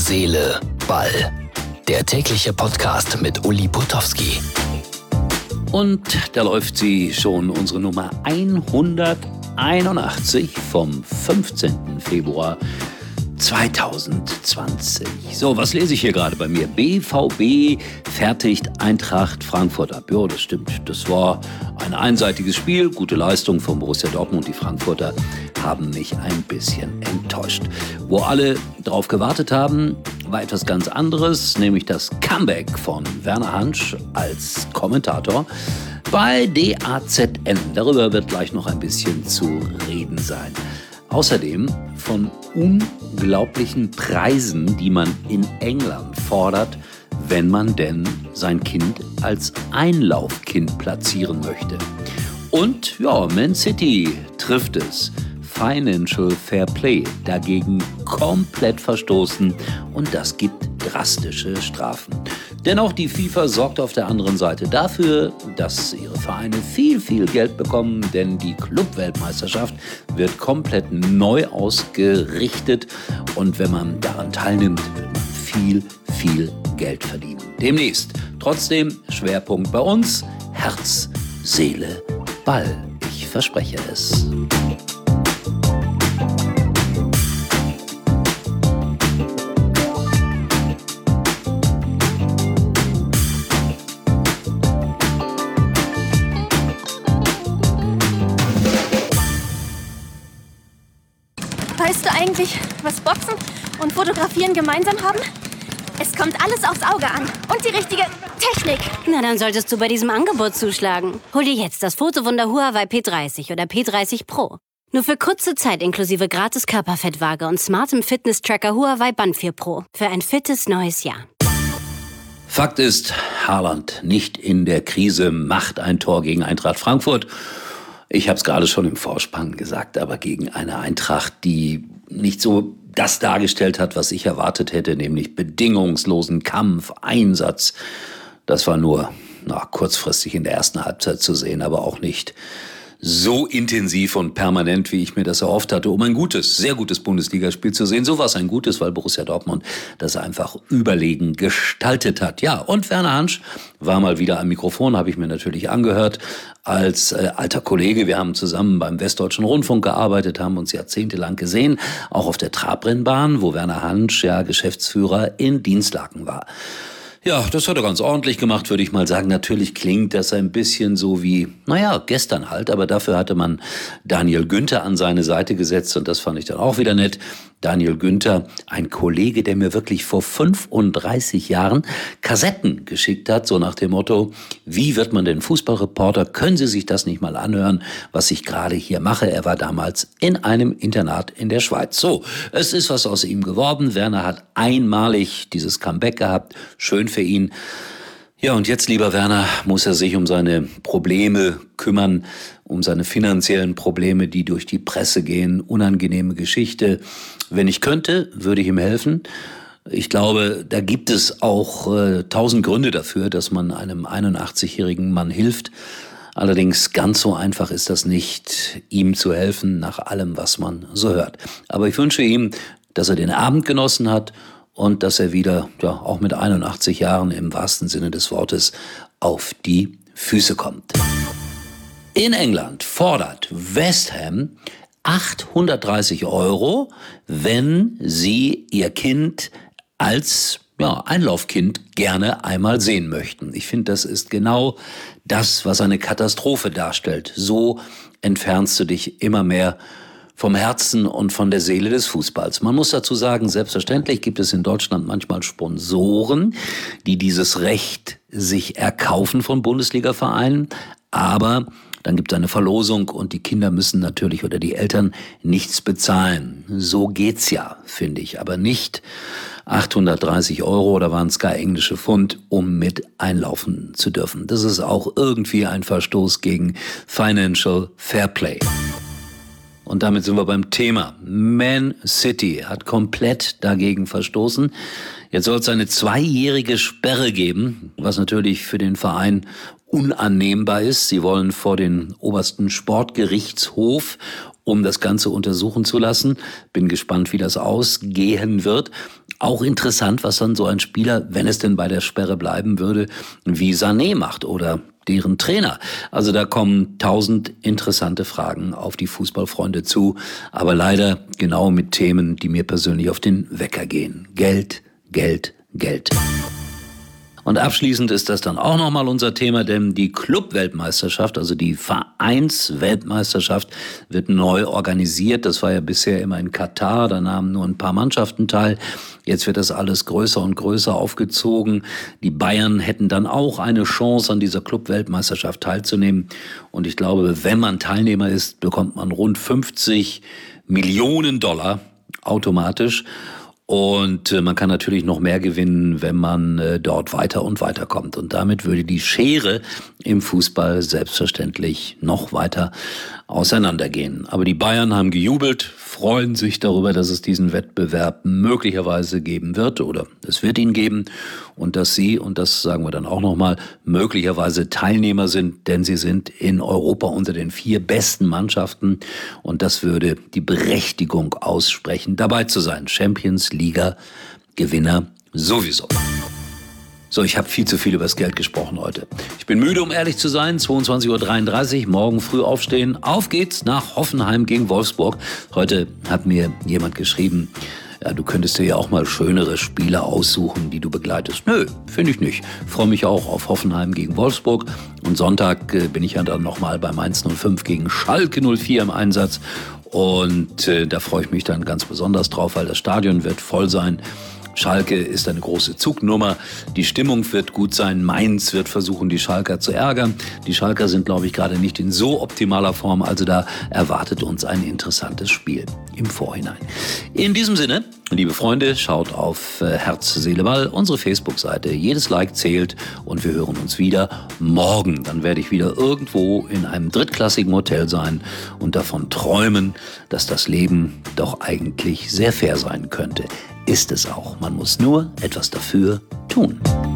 Seele, Ball. Der tägliche Podcast mit Uli Putowski. Und da läuft sie schon, unsere Nummer 181 vom 15. Februar 2020. So, was lese ich hier gerade bei mir? BVB fertigt Eintracht Frankfurt ab. Ja, das stimmt. Das war ein einseitiges Spiel. Gute Leistung von Borussia Dortmund. Die Frankfurter haben mich ein bisschen enttäuscht. Wo alle drauf gewartet haben, war etwas ganz anderes, nämlich das Comeback von Werner Hansch als Kommentator bei DAZN. Darüber wird gleich noch ein bisschen zu reden sein. Außerdem von unglaublichen Preisen, die man in England fordert, wenn man denn sein Kind als Einlaufkind platzieren möchte. Und ja, Man City trifft es. Financial Fair Play dagegen komplett verstoßen und das gibt drastische Strafen. Dennoch, die FIFA sorgt auf der anderen Seite dafür, dass ihre Vereine viel Geld bekommen, denn die Club-Weltmeisterschaft wird komplett neu ausgerichtet und wenn man daran teilnimmt, wird man viel Geld verdienen. Demnächst. Trotzdem Schwerpunkt bei uns, Herz, Seele, Ball. Ich verspreche es. Weißt du eigentlich, was Boxen und Fotografieren gemeinsam haben? Es kommt alles aufs Auge an und die richtige Technik. Na, dann solltest du bei diesem Angebot zuschlagen. Hol dir jetzt das Fotowunder Huawei P30 oder P30 Pro. Nur für kurze Zeit inklusive gratis Körperfettwaage und smartem Fitness-Tracker Huawei Band 4 Pro. Für ein fittes neues Jahr. Fakt ist, Haaland nicht in der Krise, macht ein Tor gegen Eintracht Frankfurt. Ich habe es gerade schon im Vorspann gesagt, aber gegen eine Eintracht, die nicht so das dargestellt hat, was ich erwartet hätte, nämlich bedingungslosen Kampf, Einsatz. Das war nur kurzfristig in der ersten Halbzeit zu sehen, aber auch nicht so intensiv und permanent, wie ich mir das erhofft hatte, um ein sehr gutes Bundesligaspiel zu sehen. So war es ein gutes, weil Borussia Dortmund das einfach überlegen gestaltet hat. Ja, und Werner Hansch war mal wieder am Mikrofon, habe ich mir natürlich angehört, als alter Kollege. Wir haben zusammen beim Westdeutschen Rundfunk gearbeitet, haben uns jahrzehntelang gesehen, auch auf der Trabrennbahn, wo Werner Hansch ja Geschäftsführer in Dinslaken war. Ja, das hat er ganz ordentlich gemacht, würde ich mal sagen. Natürlich klingt das ein bisschen so wie, gestern halt, aber dafür hatte man Daniel Günther an seine Seite gesetzt und das fand ich dann auch wieder nett. Daniel Günther, ein Kollege, der mir wirklich vor 35 Jahren Kassetten geschickt hat, so nach dem Motto, wie wird man denn Fußballreporter? Können Sie sich das nicht mal anhören, was ich gerade hier mache? Er war damals in einem Internat in der Schweiz. So, es ist was aus ihm geworden. Werner hat einmalig dieses Comeback gehabt. Schön für ihn. Ja, und jetzt, lieber Werner, muss er sich um seine Probleme kümmern, um seine finanziellen Probleme, die durch die Presse gehen. Unangenehme Geschichte. Wenn ich könnte, würde ich ihm helfen. Ich glaube, da gibt es auch 1000 Gründe dafür, dass man einem 81-jährigen Mann hilft. Allerdings ganz so einfach ist das nicht, ihm zu helfen nach allem, was man so hört. Aber ich wünsche ihm, dass er den Abend genossen hat und dass er wieder, auch mit 81 Jahren im wahrsten Sinne des Wortes, auf die Füße kommt. In England fordert West Ham 830 €, wenn sie ihr Kind als Einlaufkind gerne einmal sehen möchten. Ich finde, das ist genau das, was eine Katastrophe darstellt. So entfernst du dich immer mehr vom Herzen und von der Seele des Fußballs. Man muss dazu sagen, selbstverständlich gibt es in Deutschland manchmal Sponsoren, die dieses Recht sich erkaufen von Bundesliga-Vereinen, aber dann gibt es eine Verlosung und die Kinder müssen natürlich oder die Eltern nichts bezahlen. So geht's ja, finde ich, aber nicht 830 € oder waren es gar englische Pfund, um mit einlaufen zu dürfen. Das ist auch irgendwie ein Verstoß gegen Financial Fair Play. Und damit sind wir beim Thema. Man City hat komplett dagegen verstoßen. Jetzt soll es eine 2-jährige Sperre geben, was natürlich für den Verein unannehmbar ist. Sie wollen vor den obersten Sportgerichtshof, um das Ganze untersuchen zu lassen. Bin gespannt, wie das ausgehen wird. Auch interessant, was dann so ein Spieler, wenn es denn bei der Sperre bleiben würde, wie Sané macht oder deren Trainer. Also da kommen 1000 interessante Fragen auf die Fußballfreunde zu, aber leider genau mit Themen, die mir persönlich auf den Wecker gehen. Geld, Geld, Geld. Und abschließend ist das dann auch nochmal unser Thema, denn die Club-Weltmeisterschaft, also die Vereinsweltmeisterschaft, wird neu organisiert. Das war ja bisher immer in Katar, da nahmen nur ein paar Mannschaften teil. Jetzt wird das alles größer und größer aufgezogen. Die Bayern hätten dann auch eine Chance, an dieser Club-Weltmeisterschaft teilzunehmen. Und ich glaube, wenn man Teilnehmer ist, bekommt man rund 50 Millionen Dollar automatisch. Und man kann natürlich noch mehr gewinnen, wenn man dort weiter und weiter kommt. Und damit würde die Schere im Fußball selbstverständlich noch weiter auseinandergehen. Aber die Bayern haben gejubelt, freuen sich darüber, dass es diesen Wettbewerb möglicherweise geben wird oder es wird ihn geben und dass sie, und das sagen wir dann auch nochmal, möglicherweise Teilnehmer sind, denn sie sind in Europa unter den 4 besten Mannschaften und das würde die Berechtigung aussprechen, dabei zu sein. Champions League Gewinner sowieso. So, ich habe viel zu viel über das Geld gesprochen heute. Ich bin müde, um ehrlich zu sein. 22:33 Uhr, morgen früh aufstehen. Auf geht's nach Hoffenheim gegen Wolfsburg. Heute hat mir jemand geschrieben, ja, du könntest dir ja auch mal schönere Spieler aussuchen, die du begleitest. Nö, finde ich nicht. Freue mich auch auf Hoffenheim gegen Wolfsburg. Und Sonntag bin ich ja dann nochmal bei Mainz 05 gegen Schalke 04 im Einsatz. Und da freue ich mich dann ganz besonders drauf, weil das Stadion wird voll sein. Schalke ist eine große Zugnummer. Die Stimmung wird gut sein. Mainz wird versuchen, die Schalker zu ärgern. Die Schalker sind, glaube ich, gerade nicht in so optimaler Form. Also da erwartet uns ein interessantes Spiel im Vorhinein. In diesem Sinne, liebe Freunde, schaut auf Herz, Seele, Ball, unsere Facebook-Seite. Jedes Like zählt und wir hören uns wieder morgen. Dann werde ich wieder irgendwo in einem drittklassigen Hotel sein und davon träumen, dass das Leben doch eigentlich sehr fair sein könnte. Ist es auch. Man muss nur etwas dafür tun.